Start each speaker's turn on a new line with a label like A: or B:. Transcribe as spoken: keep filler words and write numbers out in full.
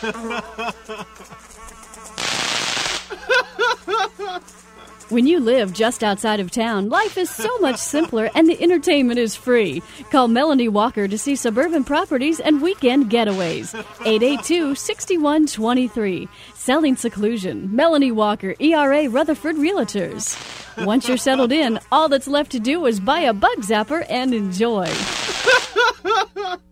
A: When you live just outside of town, life is so much simpler and the entertainment is free. Call Melanie Walker to see suburban properties and weekend getaways. eight eight two, six one two three. Selling seclusion. Melanie Walker, E R A Rutherford Realtors. Once you're settled in, all that's left to do is buy a bug zapper and enjoy.